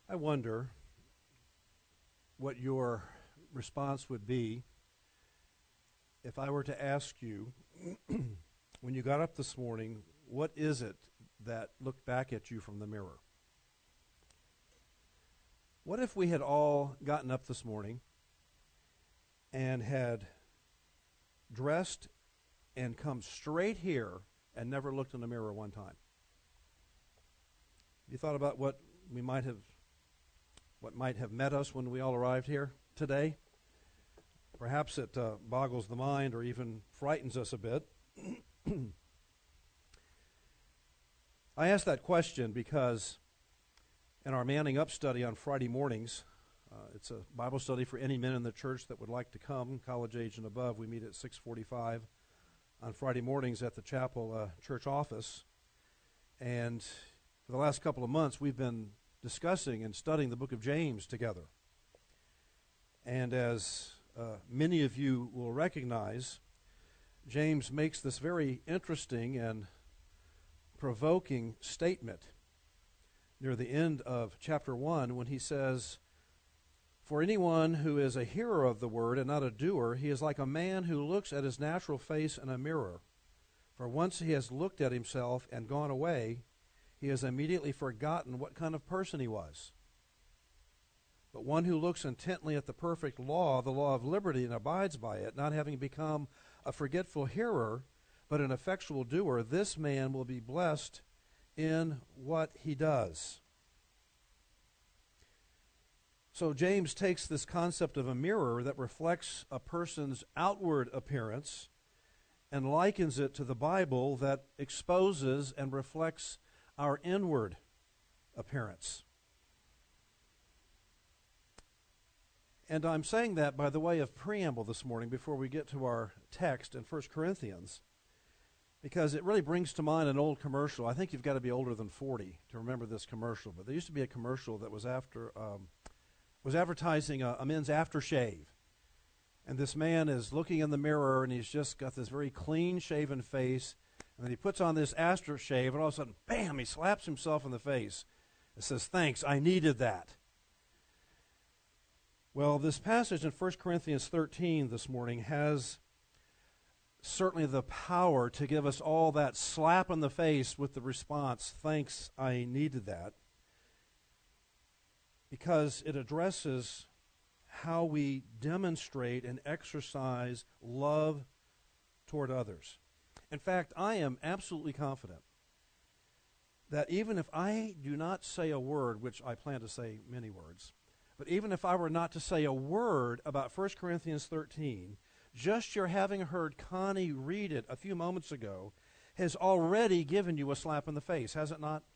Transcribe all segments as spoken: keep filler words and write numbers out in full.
I wonder what your response would be if I were to ask you, when you got up this morning, what is it that looked back at you from the mirror? What if we had all gotten up this morning and had dressed and come straight here and never looked in the mirror one time? You thought about what we might have, what might have met us when we all arrived here today? Perhaps it uh, boggles the mind or even frightens us a bit. I ask that question because in our Manning Up study on Friday mornings, uh, it's a Bible study for any men in the church that would like to come, college age and above. We meet at six forty-five on Friday mornings at the chapel uh, church office. And for the last couple of months, we've been discussing and studying the book of James together. And as uh, many of you will recognize, James makes this very interesting and provoking statement near the end of chapter one when he says, "For anyone who is a hearer of the word and not a doer, he is like a man who looks at his natural face in a mirror. For once he has looked at himself and gone away, he has immediately forgotten what kind of person he was. But one who looks intently at the perfect law, the law of liberty, and abides by it, not having become a forgetful hearer, but an effectual doer, this man will be blessed in what he does." So James takes this concept of a mirror that reflects a person's outward appearance and likens it to the Bible that exposes and reflects our inward appearance. And I'm saying that by the way of preamble this morning before we get to our text in First Corinthians, because it really brings to mind an old commercial. I think you've got to be older than forty to remember this commercial, but there used to be a commercial that was after um, was advertising a, a men's aftershave. And this man is looking in the mirror, and he's just got this very clean-shaven face, and then he puts on this aftershave, and all of a sudden, bam, he slaps himself in the face. It says, "Thanks, I needed that." Well, this passage in First Corinthians thirteen this morning has certainly the power to give us all that slap in the face with the response, "Thanks, I needed that," because it addresses how we demonstrate and exercise love toward others. In fact, I am absolutely confident that even if I do not say a word, which I plan to say many words, but even if I were not to say a word about First Corinthians thirteen, just your having heard Connie read it a few moments ago has already given you a slap in the face, has it not?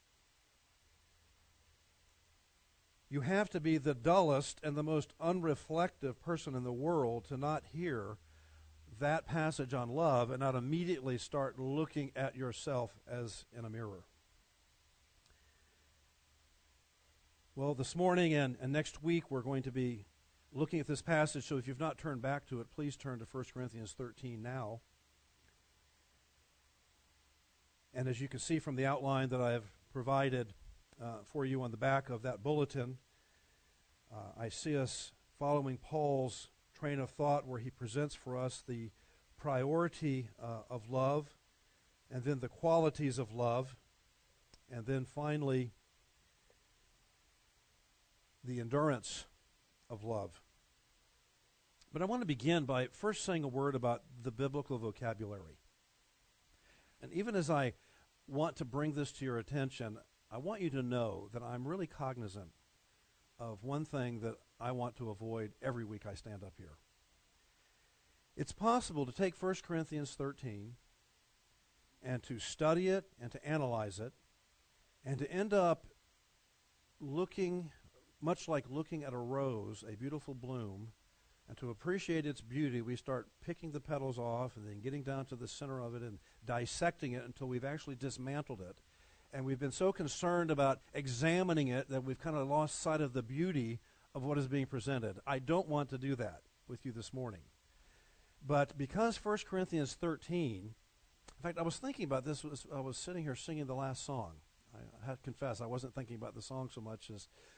You have to be the dullest and the most unreflective person in the world to not hear that passage on love and not immediately start looking at yourself as in a mirror. Well, this morning and, and next week we're going to be looking at this passage, so if you've not turned back to it, please turn to First Corinthians thirteen now. And as you can see from the outline that I have provided uh, for you on the back of that bulletin, uh, I see us following Paul's train of thought where he presents for us the priority uh, of love, and then the qualities of love, and then finally the endurance of love. But I want to begin by first saying a word about the biblical vocabulary. And even as I want to bring this to your attention, I want you to know that I'm really cognizant of one thing that I want to avoid every week I stand up here. It's possible to take First Corinthians thirteen and to study it and to analyze it and to end up looking much like looking at a rose, a beautiful bloom, and to appreciate its beauty, we start picking the petals off and then getting down to the center of it and dissecting it until we've actually dismantled it. And we've been so concerned about examining it that we've kind of lost sight of the beauty of what is being presented. I don't want to do that with you this morning. But because First Corinthians thirteen, in fact, I was thinking about this as I was sitting here singing the last song. I have to confess, I wasn't thinking about the song so much as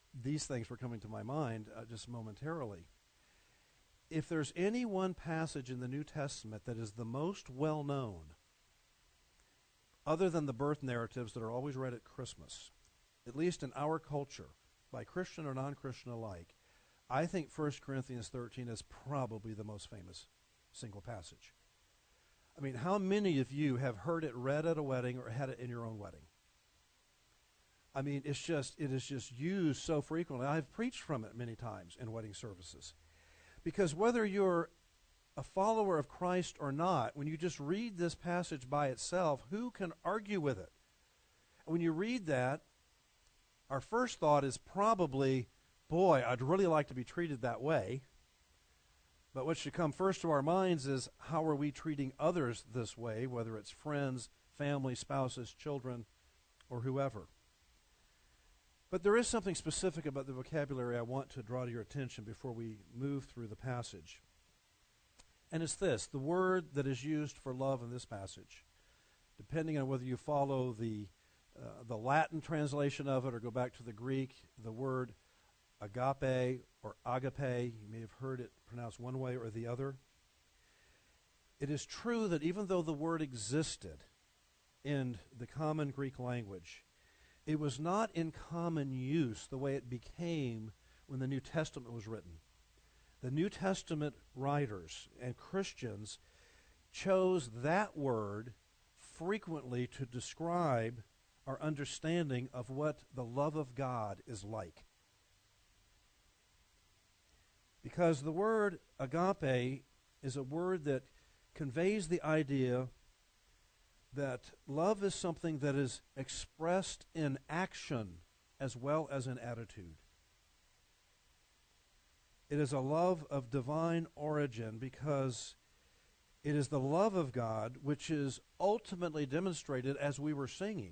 these things were coming to my mind uh, just momentarily. If there's any one passage in the New Testament that is the most well known, other than the birth narratives that are always read at Christmas, at least in our culture, by Christian or non-Christian alike, I think First Corinthians thirteen is probably the most famous single passage. I mean, how many of you have heard it read at a wedding or had it in your own wedding? I mean, it's just, it is just used so frequently. I've preached from it many times in wedding services. Because whether you're a follower of Christ or not, when you just read this passage by itself, who can argue with it? When you read that, our first thought is probably, boy, I'd really like to be treated that way. But what should come first to our minds is, how are we treating others this way, whether it's friends, family, spouses, children, or whoever? But there is something specific about the vocabulary I want to draw to your attention before we move through the passage. And it's this: the word that is used for love in this passage, depending on whether you follow the uh, the Latin translation of it or go back to the Greek, the word agape or agape, you may have heard it pronounced one way or the other. It is true that even though the word existed in the common Greek language, it was not in common use the way it became when the New Testament was written. The New Testament writers and Christians chose that word frequently to describe our understanding of what the love of God is like. Because the word agape is a word that conveys the idea that love is something that is expressed in action as well as in attitude. It is a love of divine origin because it is the love of God which is ultimately demonstrated, as we were singing,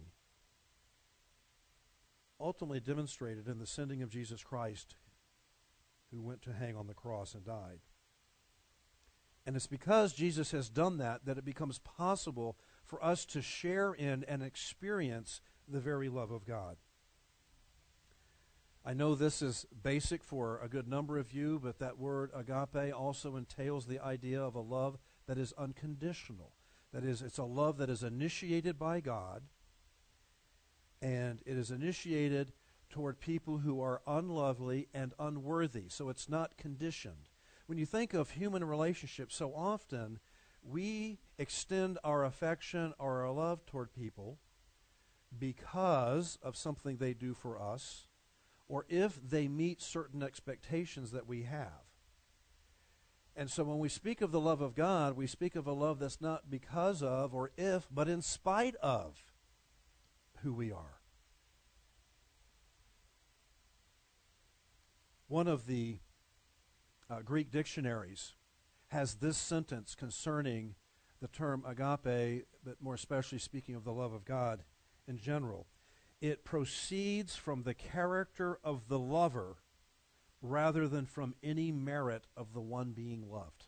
ultimately demonstrated in the sending of Jesus Christ, who went to hang on the cross and died. And it's because Jesus has done that that it becomes possible for us to share in and experience the very love of God. I know this is basic for a good number of you, but that word agape also entails the idea of a love that is unconditional. That is, it's a love that is initiated by God, and it is initiated toward people who are unlovely and unworthy. So it's not conditioned. When you think of human relationships, so often we extend our affection or our love toward people because of something they do for us, or if they meet certain expectations that we have. And so when we speak of the love of God, we speak of a love that's not because of or if, but in spite of who we are. One of the uh, Greek dictionaries has this sentence concerning the term agape, but more especially speaking of the love of God in general. It proceeds from the character of the lover rather than from any merit of the one being loved.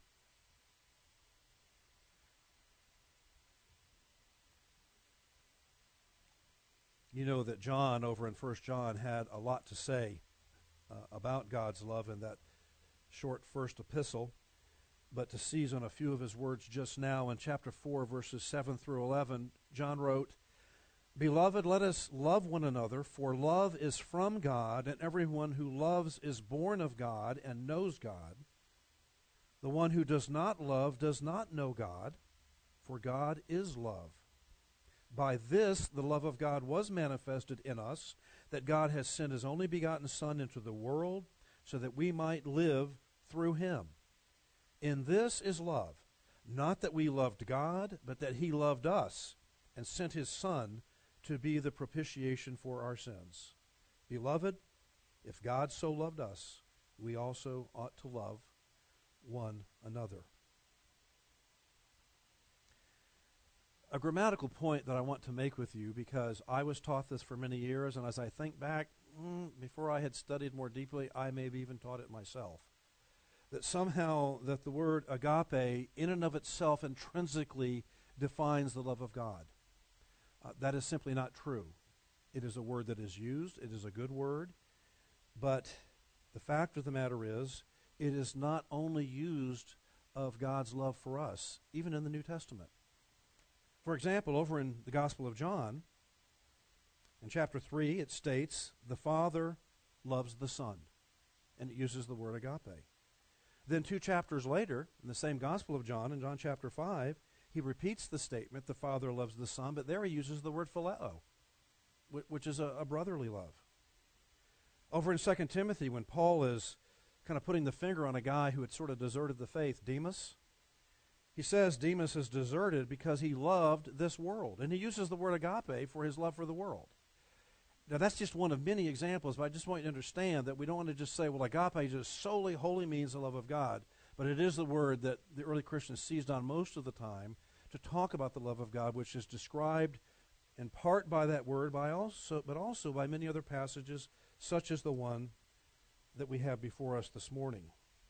You know that John over in First John had a lot to say uh, about God's love in that short first epistle. But to seize on a few of his words just now, in chapter four, verses seven through eleven, John wrote, "Beloved, let us love one another, for love is from God, and everyone who loves is born of God and knows God. The one who does not love does not know God, for God is love. By this the love of God was manifested in us, that God has sent his only begotten Son into the world, so that we might live through him. In this is love, not that we loved God, but that he loved us and sent his Son to be the propitiation for our sins. Beloved, if God so loved us, we also ought to love one another." A grammatical point that I want to make with you, because I was taught this for many years, and as I think back, mm, before I had studied more deeply, I may have even taught it myself. That somehow that the word agape in and of itself intrinsically defines the love of God. Uh, that is simply not true. It is a word that is used. It is a good word. But the fact of the matter is, it is not only used of God's love for us, even in the New Testament. For example, over in the Gospel of John, in chapter three, it states, the Father loves the Son, and it uses the word agape. Then two chapters later, in the same Gospel of John, in John chapter five, he repeats the statement, the Father loves the Son, but there he uses the word phileo, which is a, a brotherly love. Over in Second Timothy, when Paul is kind of putting the finger on a guy who had sort of deserted the faith, Demas, he says Demas is deserted because he loved this world. And he uses the word agape for his love for the world. Now, that's just one of many examples, but I just want you to understand that we don't want to just say, well, agape just solely, wholly means the love of God. But it is the word that the early Christians seized on most of the time to talk about the love of God, which is described in part by that word, by also, but also by many other passages, such as the one that we have before us this morning.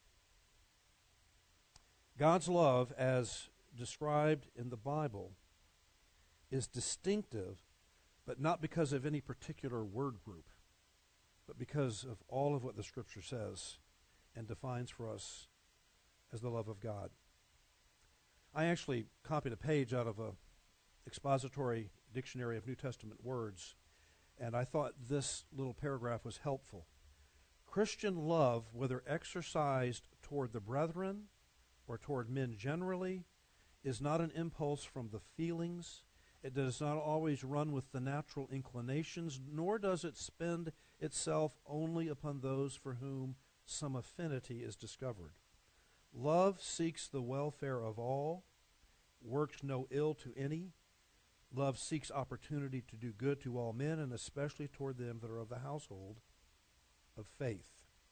God's love, as described in the Bible, is distinctive, but not because of any particular word group, but because of all of what the Scripture says and defines for us as the love of God. I actually copied a page out of a expository dictionary of New Testament words, and I thought this little paragraph was helpful. Christian love, whether exercised toward the brethren or toward men generally, is not an impulse from the feelings. It does not always run with the natural inclinations, nor does it spend itself only upon those for whom some affinity is discovered. Love seeks the welfare of all, works no ill to any. Love seeks opportunity to do good to all men, and especially toward them that are of the household of faith.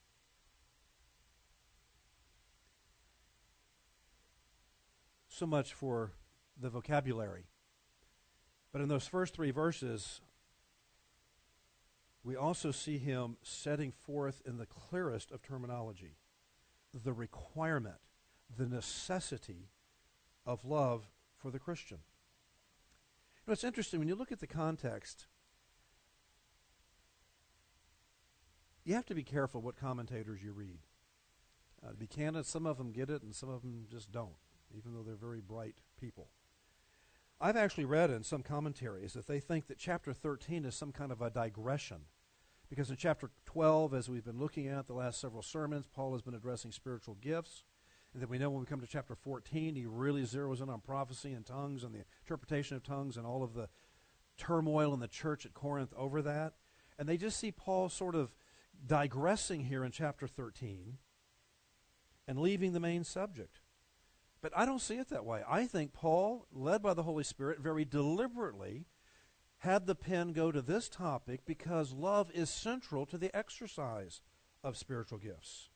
So much for the vocabulary. But in those first three verses, we also see him setting forth in the clearest of terminology the requirement, the necessity of love for the Christian. You know, it's interesting, when you look at the context, you have to be careful what commentators you read. Uh, to be candid, some of them get it and some of them just don't, even though they're very bright people. I've actually read in some commentaries that they think that chapter thirteen is some kind of a digression, because in chapter twelve, as we've been looking at the last several sermons, Paul has been addressing spiritual gifts. And then we know when we come to chapter fourteen, he really zeroes in on prophecy and tongues and the interpretation of tongues and all of the turmoil in the church at Corinth over that. And they just see Paul sort of digressing here in chapter thirteen and leaving the main subject. But I don't see it that way. I think Paul, led by the Holy Spirit, very deliberately had the pen go to this topic because love is central to the exercise of spiritual gifts.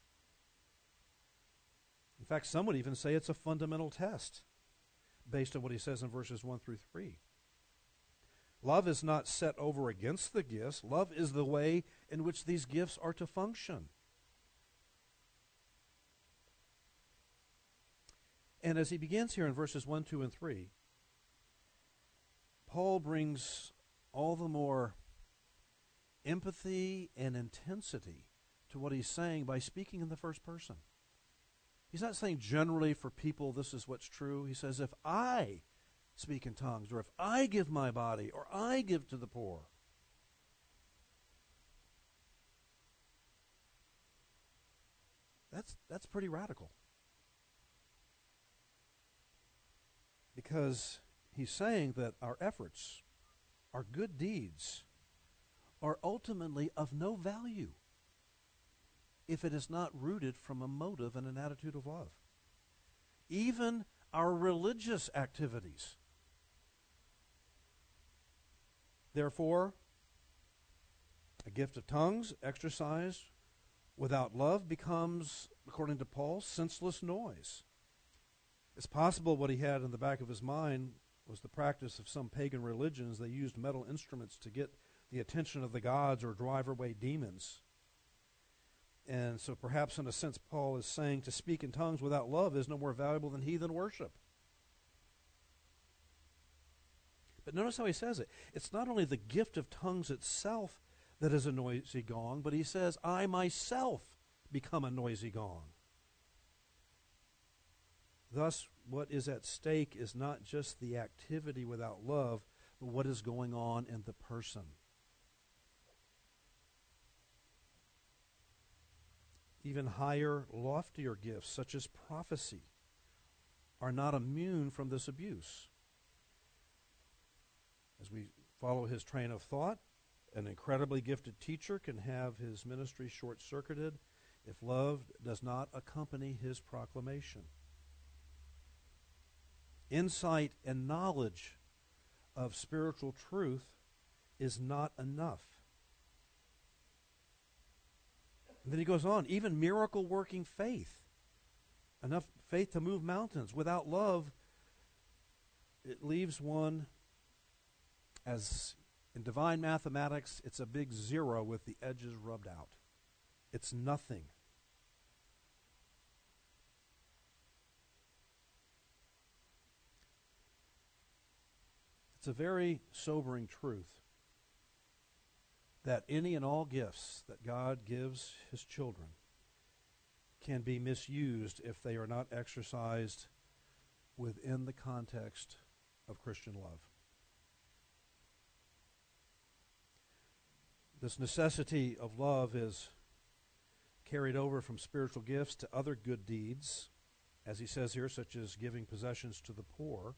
In fact, some would even say it's a fundamental test based on what he says in verses one through three. Love is not set over against the gifts. Love is the way in which these gifts are to function. And as he begins here in verses one, two, and three, Paul brings all the more empathy and intensity to what he's saying by speaking in the first person. He's not saying generally for people this is what's true. He says, if I speak in tongues, or if I give my body, or I give to the poor. That's, that's pretty radical. Because he's saying that our efforts, our good deeds, are ultimately of no value if it is not rooted from a motive and an attitude of love. Even our religious activities. Therefore, a gift of tongues exercised without love becomes, according to Paul, senseless noise. It's possible what he had in the back of his mind was the practice of some pagan religions. They used metal instruments to get the attention of the gods or drive away demons. And so perhaps in a sense Paul is saying to speak in tongues without love is no more valuable than heathen worship. But notice how he says it. It's not only the gift of tongues itself that is a noisy gong, but he says, I myself become a noisy gong. Thus, what is at stake is not just the activity without love, but what is going on in the person. Even higher, loftier gifts, such as prophecy, are not immune from this abuse. As we follow his train of thought, an incredibly gifted teacher can have his ministry short-circuited if love does not accompany his proclamation. Insight and knowledge of spiritual truth is not enough. And then he goes on, even miracle-working faith, enough faith to move mountains, without love, it leaves one, as in divine mathematics, it's a big zero with the edges rubbed out. It's nothing. It's a very sobering truth that any and all gifts that God gives his children can be misused if they are not exercised within the context of Christian love. This necessity of love is carried over from spiritual gifts to other good deeds, as he says here, such as giving possessions to the poor.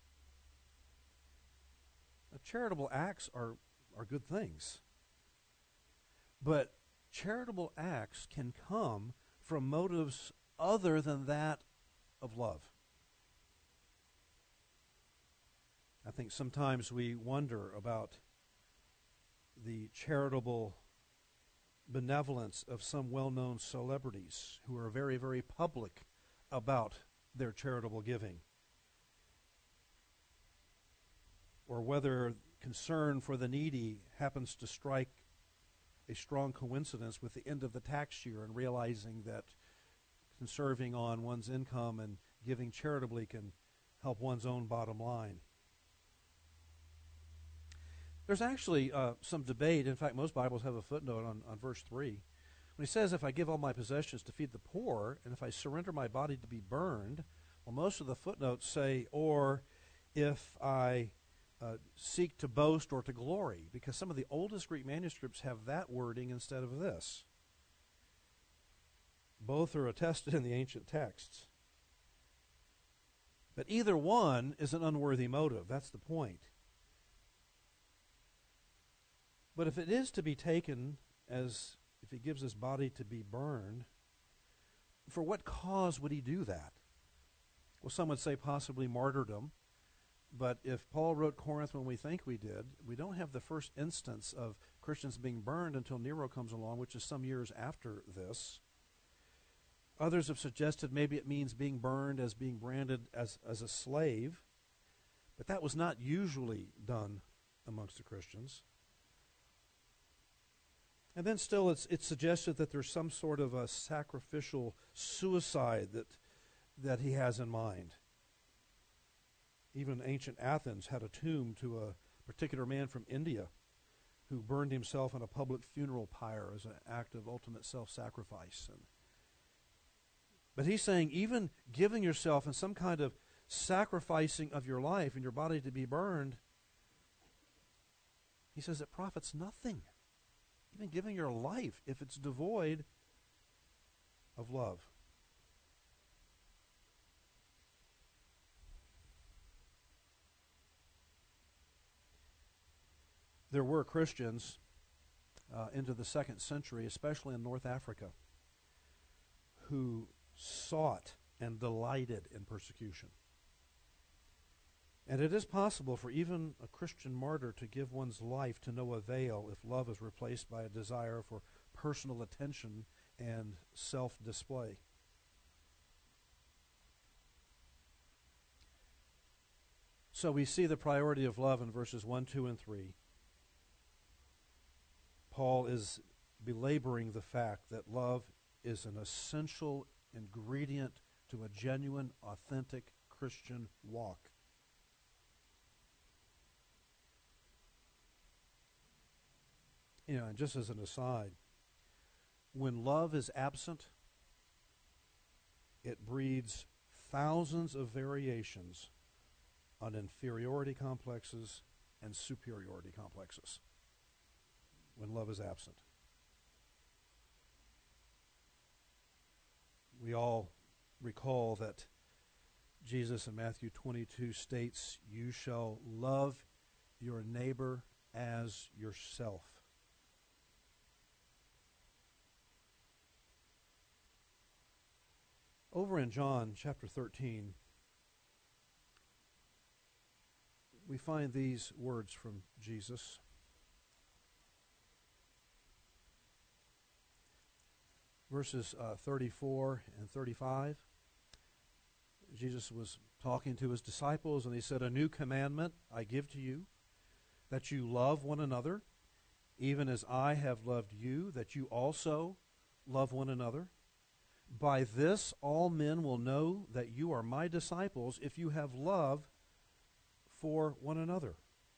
Now, charitable acts are, are good things. But charitable acts can come from motives other than that of love. I think sometimes we wonder about the charitable benevolence of some well-known celebrities who are very, very public about their charitable giving, or whether concern for the needy happens to strike a strong coincidence with the end of the tax year and realizing that conserving on one's income and giving charitably can help one's own bottom line. There's actually uh, some debate. In fact, most Bibles have a footnote on, on verse three. When he says, if I give all my possessions to feed the poor, and if I surrender my body to be burned, well, most of the footnotes say, or if I uh, seek to boast or to glory, because some of the oldest Greek manuscripts have that wording instead of this. Both are attested in the ancient texts. But either one is an unworthy motive. That's the point. But if it is to be taken as if he gives his body to be burned, for what cause would he do that? Well, some would say possibly martyrdom. But if Paul wrote Corinth when we think we did, we don't have the first instance of Christians being burned until Nero comes along, which is some years after this. Others have suggested maybe it means being burned as being branded as, as a slave. But that was not usually done amongst the Christians. And then still it's, it's suggested that there's some sort of a sacrificial suicide that, that he has in mind. Even ancient Athens had a tomb to a particular man from India who burned himself in a public funeral pyre as an act of ultimate self-sacrifice. And, but he's saying even giving yourself in some kind of sacrificing of your life and your body to be burned, he says it profits nothing. Even giving your life if it's devoid of love. There were Christians uh, into the second century, especially in North Africa, who sought and delighted in persecution. And it is possible for even a Christian martyr to give one's life to no avail if love is replaced by a desire for personal attention and self-display. So we see the priority of love in verses one, two, and three. Paul is belaboring the fact that love is an essential ingredient to a genuine, authentic Christian walk. You know, and just as an aside, when love is absent, it breeds thousands of variations on inferiority complexes and superiority complexes when love is absent. We all recall that Jesus in Matthew twenty-two states, "You shall love your neighbor as yourself." Over in John chapter thirteen, we find these words from Jesus. Verses uh, thirty-four and thirty-five. Jesus was talking to his disciples, and he said, "A new commandment I give to you, that you love one another, even as I have loved you, that you also love one another. By this all men will know that you are my disciples, if you have love for one another."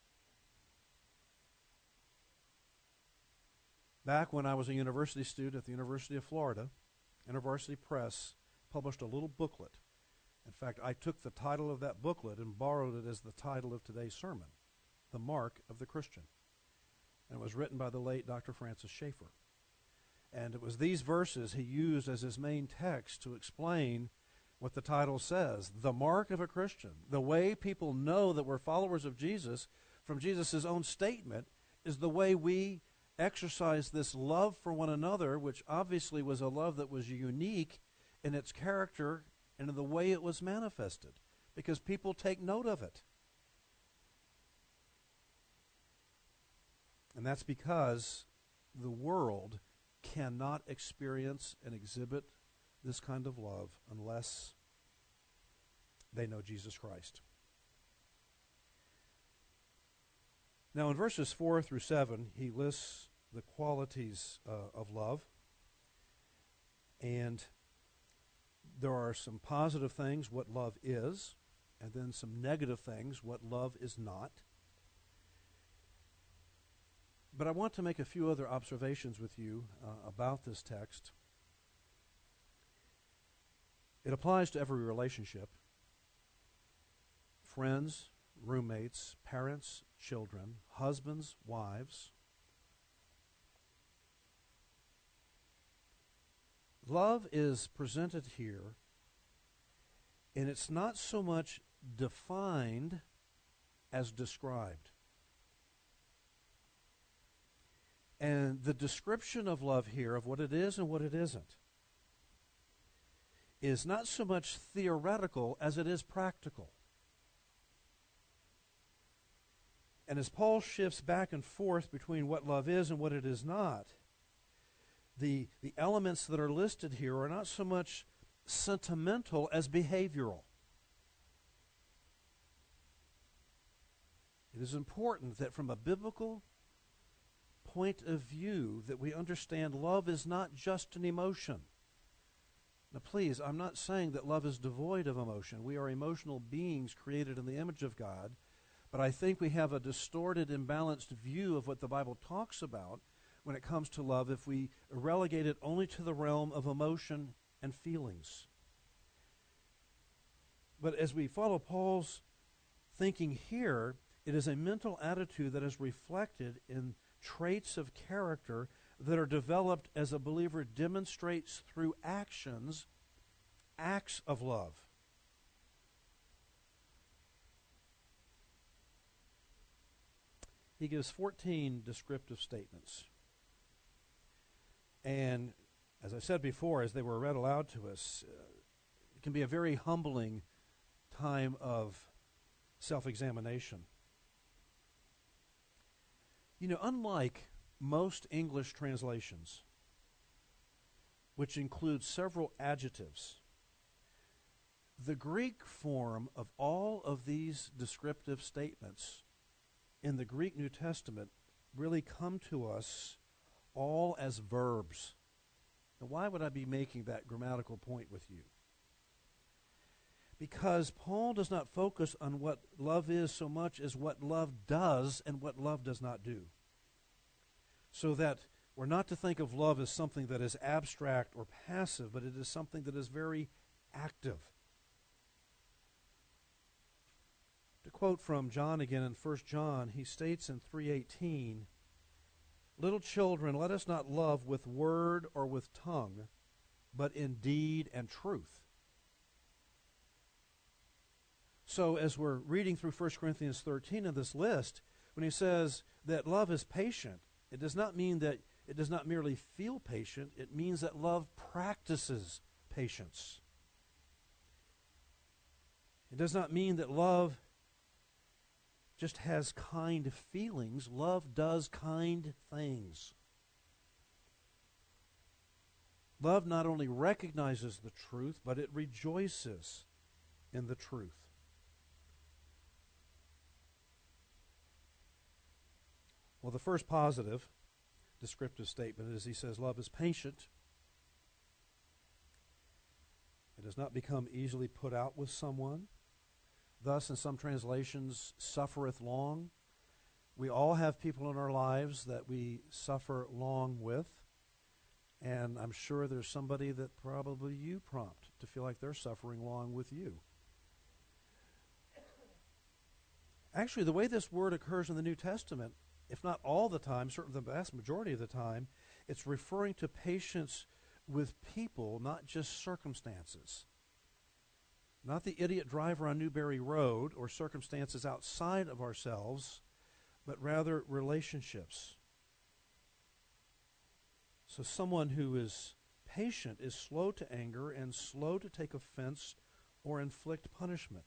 Back when I was a university student at the University of Florida, InterVarsity Press published a little booklet. In fact, I took the title of that booklet and borrowed it as the title of today's sermon, "The Mark of the Christian." And it was written by the late Doctor Francis Schaeffer. And it was these verses he used as his main text to explain what the title says, the mark of a Christian. The way people know that we're followers of Jesus from Jesus' own statement is the way we exercise this love for one another, which obviously was a love that was unique in its character and in the way it was manifested, because people take note of it. And that's because the world cannot experience and exhibit this kind of love unless they know Jesus Christ. Now, in verses four through seven, he lists the qualities uh, of love. And there are some positive things, what love is, and then some negative things, what love is not. But I want to make a few other observations with you uh, about this text. It applies to every relationship: friends, roommates, parents, children, husbands, wives. Love is presented here, and it's not so much defined as described. And the description of love here, of what it is and what it isn't, is not so much theoretical as it is practical. And as Paul shifts back and forth between what love is and what it is not, the, the elements that are listed here are not so much sentimental as behavioral. It is important that from a biblical point of view that we understand love is not just an emotion. Now please, I'm not saying that love is devoid of emotion. We are emotional beings created in the image of God, but I think we have a distorted, imbalanced view of what the Bible talks about when it comes to love if we relegate it only to the realm of emotion and feelings. But as we follow Paul's thinking here, it is a mental attitude that is reflected in traits of character that are developed as a believer demonstrates through actions, acts of love. He gives fourteen descriptive statements. And as I said before, as they were read aloud to us, uh, it can be a very humbling time of self-examination. You know, unlike most English translations, which include several adjectives, the Greek form of all of these descriptive statements in the Greek New Testament really come to us all as verbs. Now, why would I be making that grammatical point with you? Because Paul does not focus on what love is so much as what love does and what love does not do. So that we're not to think of love as something that is abstract or passive, but it is something that is very active. To quote from John again in First John, he states in three eighteen, "Little children, let us not love with word or with tongue, but in deed and truth." So as we're reading through First Corinthians thirteen in this list, when he says that love is patient, it does not mean that it does not merely feel patient. It means that love practices patience. It does not mean that love just has kind feelings. Love does kind things. Love not only recognizes the truth, but it rejoices in the truth. Well, the first positive descriptive statement is he says love is patient. It does not become easily put out with someone. Thus, in some translations, suffereth long. We all have people in our lives that we suffer long with. And I'm sure there's somebody that probably you prompt to feel like they're suffering long with you. Actually, the way this word occurs in the New Testament, if not all the time, certainly the vast majority of the time, it's referring to patience with people, not just circumstances. Not the idiot driver on Newberry Road or circumstances outside of ourselves, but rather relationships. So someone who is patient is slow to anger and slow to take offense or inflict punishment.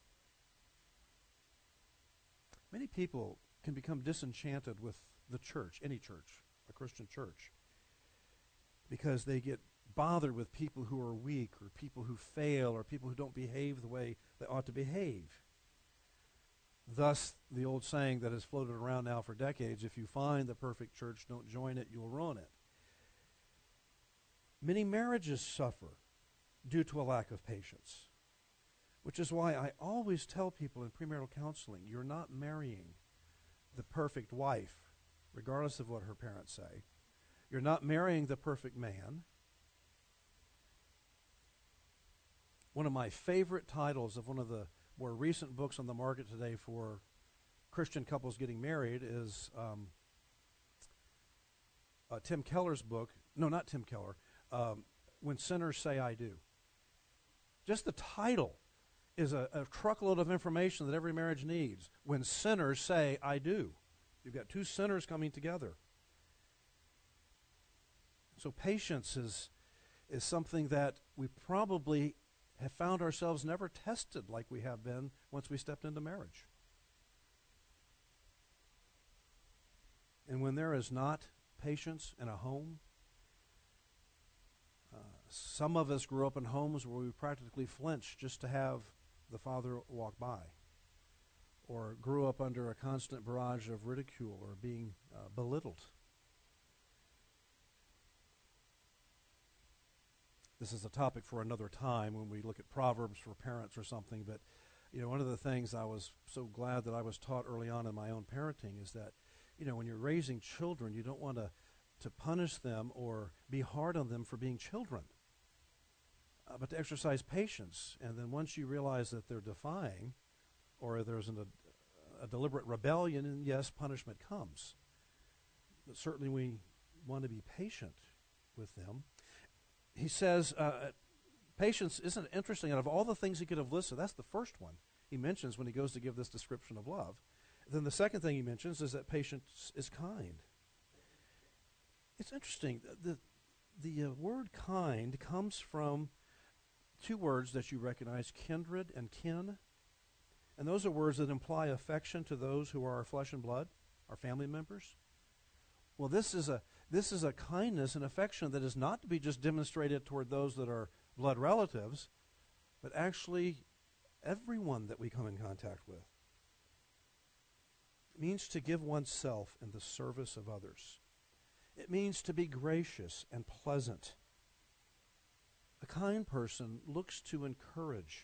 Many people can become disenchanted with the church, any church, a Christian church, because they get bothered with people who are weak or people who fail or people who don't behave the way they ought to behave. Thus, the old saying that has floated around now for decades, if you find the perfect church, don't join it, you'll ruin it. Many marriages suffer due to a lack of patience, which is why I always tell people in premarital counseling, you're not marrying the perfect wife, regardless of what her parents say. You're not marrying the perfect man. One of my favorite titles of one of the more recent books on the market today for Christian couples getting married is um, uh, Tim Keller's book. No, not Tim Keller. Um, When Sinners Say I Do. Just the title is a, a truckload of information that every marriage needs. When sinners say I do. You've got two sinners coming together. So patience is, is something that we probably have found ourselves never tested like we have been once we stepped into marriage. And when there is not patience in a home, uh, some of us grew up in homes where we practically flinched just to have the father walk by, or grew up under a constant barrage of ridicule or being uh, belittled. This is a topic for another time when we look at Proverbs for parents or something, but you know, one of the things I was so glad that I was taught early on in my own parenting is that, you know, when you're raising children, you don't want to, to punish them or be hard on them for being children, uh, but to exercise patience. And then once you realize that they're defying or there's an, a, a deliberate rebellion, and yes, punishment comes. But certainly we want to be patient with them. He says, uh, patience isn't interesting. Out of all the things he could have listed, that's the first one he mentions when he goes to give this description of love. Then the second thing he mentions is that patience is kind. It's interesting. The, the uh, word kind comes from two words that you recognize, kindred and kin. And those are words that imply affection to those who are our flesh and blood, our family members. Well, this is a this is a kindness and affection that is not to be just demonstrated toward those that are blood relatives, but actually everyone that we come in contact with. It means to give oneself in the service of others. It means to be gracious and pleasant. A kind person looks to encourage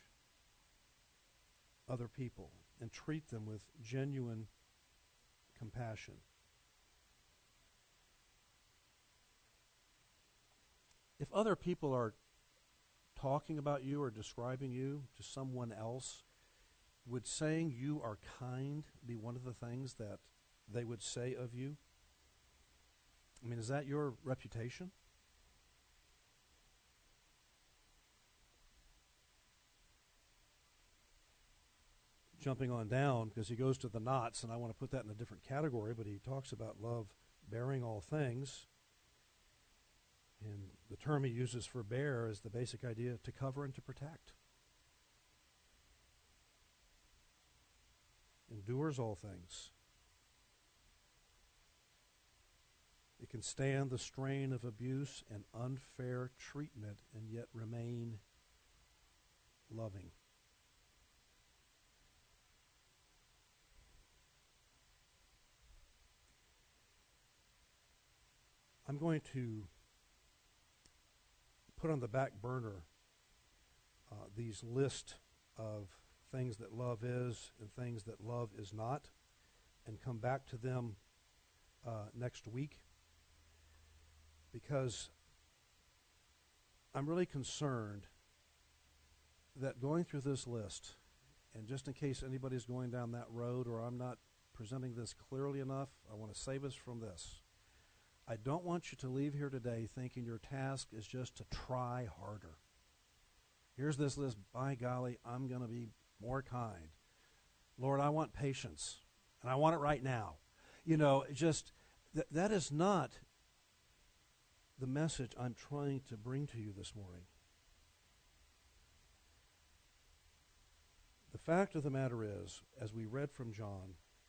other people and treat them with genuine compassion. If other people are talking about you or describing you to someone else, would saying you are kind be one of the things that they would say of you? I mean, is that your reputation? Jumping on down, because he goes to the knots, and I want to put that in a different category, but he talks about love bearing all things. And the term he uses for bear is the basic idea to cover and to protect. Endures all things. It can stand the strain of abuse and unfair treatment and yet remain loving. I'm going to put on the back burner uh, these list of things that love is and things that love is not, and come back to them uh, next week, because I'm really concerned that going through this list, and just in case anybody's going down that road or I'm not presenting this clearly enough, I want to save us from this. I don't want you to leave here today thinking your task is just to try harder. Here's this list. By golly, I'm going to be more kind. Lord, I want patience, and I want it right now. You know, just th- that is not the message I'm trying to bring to you this morning. The fact of the matter is, as we read from John,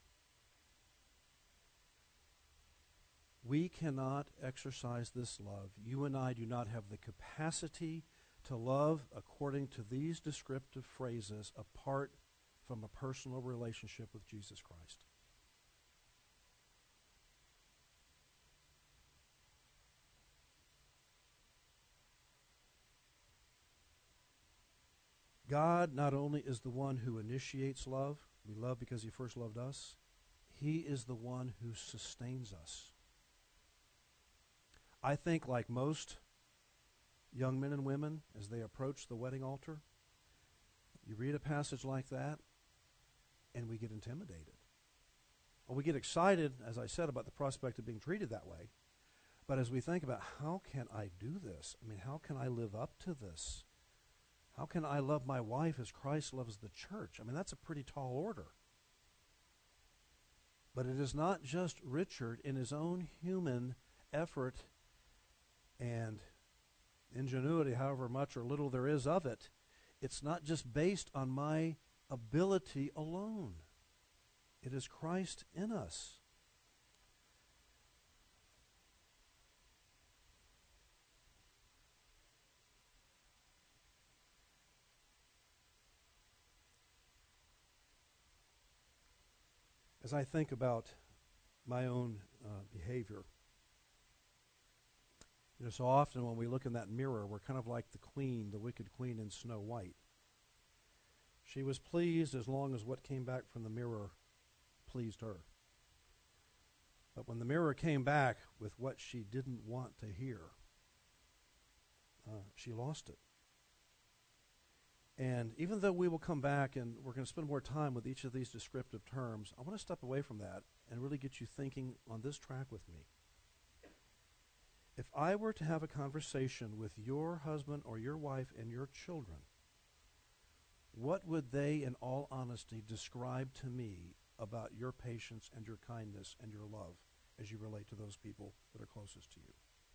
we cannot exercise this love. You and I do not have the capacity to love according to these descriptive phrases apart from a personal relationship with Jesus Christ. God not only is the one who initiates love, we love because he first loved us, he is the one who sustains us. I think, like most young men and women, as they approach the wedding altar, you read a passage like that, and we get intimidated. Well, we get excited, as I said, about the prospect of being treated that way. But as we think about, how can I do this? I mean, how can I live up to this? How can I love my wife as Christ loves the church? I mean, that's a pretty tall order. But it is not just Richard in his own human effort and ingenuity, however much or little there is of it. It's not just based on my ability alone. It is Christ in us. As I think about my own uh, behavior, you know, so often when we look in that mirror, we're kind of like the queen, the wicked queen in Snow White. She was pleased as long as what came back from the mirror pleased her. But when the mirror came back with what she didn't want to hear, uh, she lost it. And even though we will come back and we're going to spend more time with each of these descriptive terms, I want to step away from that and really get you thinking on this track with me. If I were to have a conversation with your husband or your wife and your children, what would they, in all honesty, describe to me about your patience and your kindness and your love as you relate to those people that are closest to you?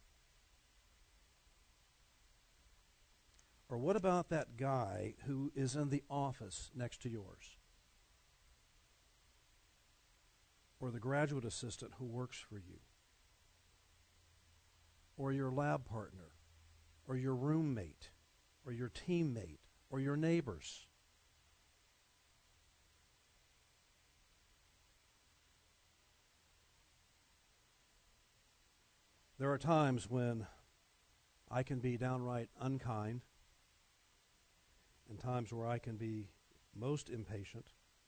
Or what about that guy who is in the office next to yours? Or the graduate assistant who works for you? Or your lab partner? Or your roommate? Or your teammate? Or your neighbors? There are times when I can be downright unkind, and times where I can be most impatient.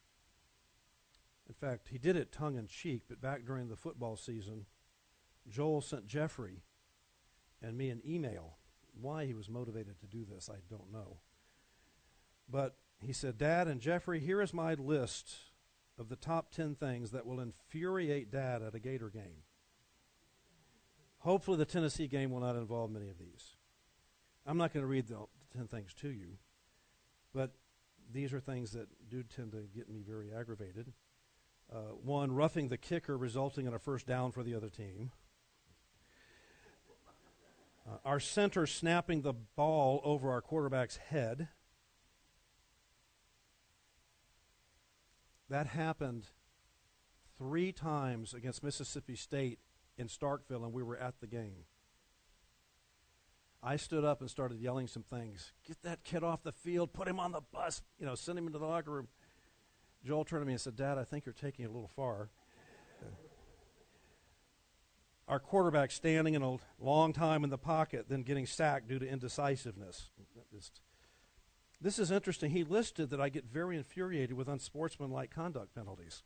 In fact, he did it tongue-in-cheek, but back during the football season, Joel sent Jeffrey and me an email Why he was motivated to do this, I don't know. But he said, Dad and Jeffrey, here is my list of the top ten things that will infuriate Dad at a Gator game. Hopefully the Tennessee game will not involve many of these. I'm not going to read the ten things to you, but these are things that do tend to get me very aggravated. Uh, one, roughing the kicker resulting in a first down for the other team. Uh, our center snapping the ball over our quarterback's head. That happened three times against Mississippi State in Starkville, and we were at the game. I stood up and started yelling some things. Get that kid off the field. Put him on the bus. You know, send him into the locker room. Joel turned to me and said, Dad, I think you're taking it a little far. Our quarterback standing in a long time in the pocket, then getting sacked due to indecisiveness. Just, this is interesting. He listed that I get very infuriated with unsportsmanlike conduct penalties.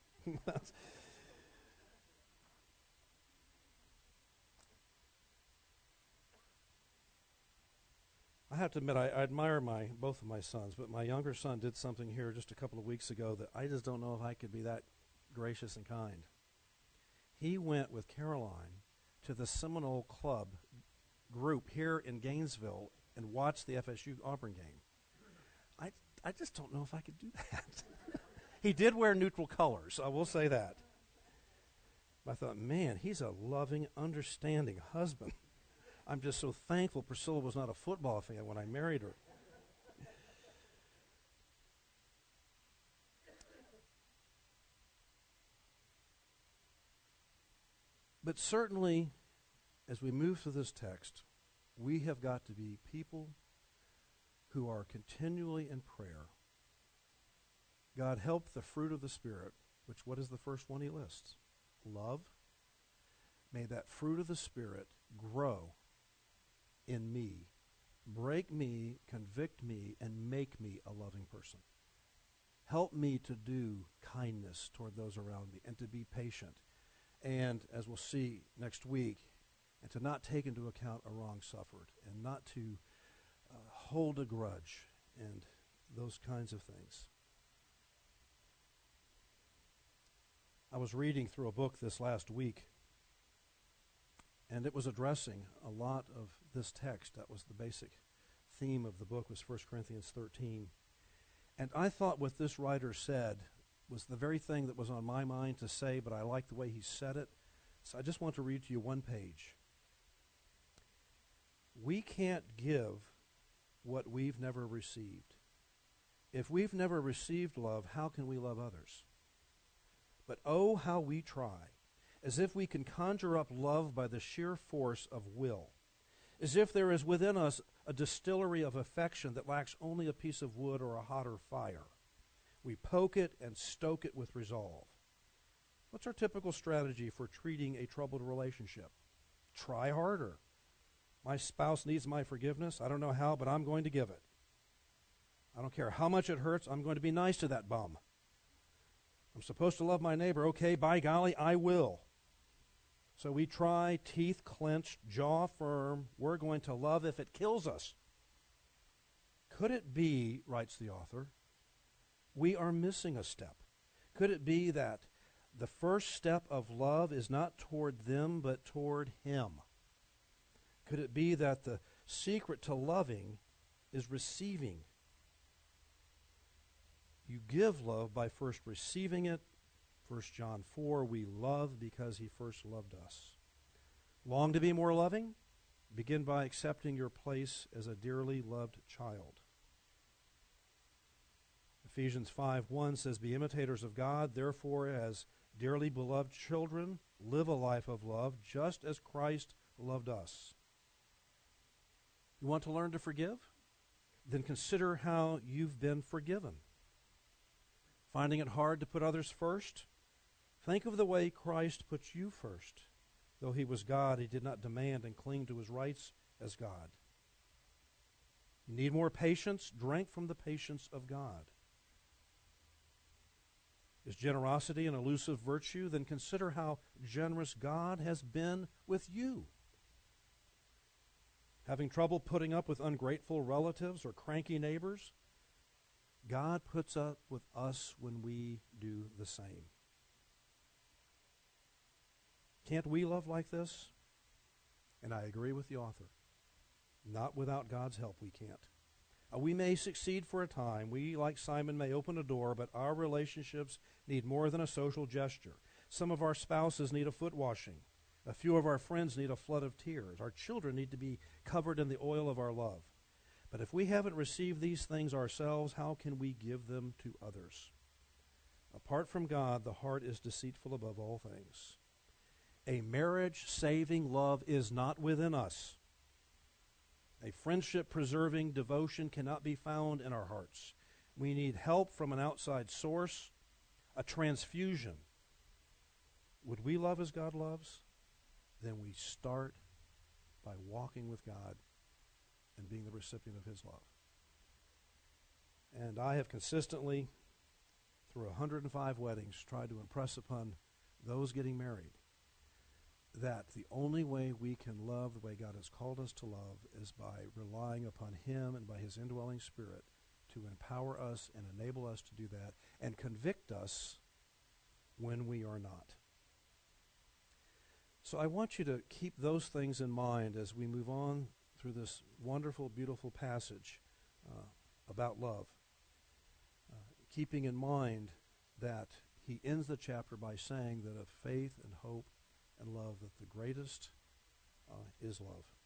I have to admit, I, I admire my both of my sons, but my younger son did something here just a couple of weeks ago that I just don't know if I could be that gracious and kind. He went with Caroline to the Seminole Club group here in Gainesville and watched the F S U Auburn game. I, I just don't know if I could do that. He did wear neutral colors, I will say that. I thought, man, he's a loving, understanding husband. I'm just so thankful Priscilla was not a football fan when I married her. But certainly, as we move through this text, we have got to be people who are continually in prayer. God, help the fruit of the Spirit, which what is the first one he lists? Love. May that fruit of the Spirit grow in me, break me, convict me, and make me a loving person. Help me to do kindness toward those around me and to be patient. And as we'll see next week, and to not take into account a wrong suffered and not to uh, hold a grudge and those kinds of things. I was reading through a book this last week, and it was addressing a lot of this text. That was the basic theme of the book, was First Corinthians thirteen. And I thought what this writer said was the very thing that was on my mind to say, but I like the way he said it. So I just want to read to you one page. We can't give what we've never received. If we've never received love, how can we love others? But oh, how we try, as if we can conjure up love by the sheer force of will, as if there is within us a distillery of affection that lacks only a piece of wood or a hotter fire. We poke it and stoke it with resolve. What's our typical strategy for treating a troubled relationship? Try harder. My spouse needs my forgiveness. I don't know how, but I'm going to give it. I don't care how much it hurts. I'm going to be nice to that bum. I'm supposed to love my neighbor. Okay, by golly, I will. So we try, teeth clenched, jaw firm. We're going to love if it kills us. Could it be, writes the author, we are missing a step? Could it be that the first step of love is not toward them, but toward Him? Could it be that the secret to loving is receiving? You give love by first receiving it. First John four, we love because He first loved us. Long to be more loving? Begin by accepting your place as a dearly loved child. Ephesians five one says, be imitators of God, therefore as dearly beloved children, live a life of love, just as Christ loved us. You want to learn to forgive? Then consider how you've been forgiven. Finding it hard to put others first? Think of the way Christ puts you first. Though He was God, He did not demand and cling to His rights as God. You need more patience? Drink from the patience of God. Is generosity an elusive virtue? Then consider how generous God has been with you. Having trouble putting up with ungrateful relatives or cranky neighbors? God puts up with us when we do the same. Can't we love like this? And I agree with the author. Not without God's help we can't. Uh, we may succeed for a time. We, like Simon, may open a door, but our relationships need more than a social gesture. Some of our spouses need a foot washing. A few of our friends need a flood of tears. Our children need to be covered in the oil of our love. But if we haven't received these things ourselves, how can we give them to others? Apart from God, the heart is deceitful above all things. A marriage-saving love is not within us. A friendship-preserving devotion cannot be found in our hearts. We need help from an outside source, a transfusion. Would we love as God loves? Then we start by walking with God and being the recipient of His love. And I have consistently, through one hundred five weddings, tried to impress upon those getting married that the only way we can love the way God has called us to love is by relying upon Him and by His indwelling Spirit to empower us and enable us to do that and convict us when we are not. So I want you to keep those things in mind as we move on through this wonderful, beautiful passage uh, about love. Uh, keeping in mind that he ends the chapter by saying that of faith and hope and love, that the greatest uh, is love.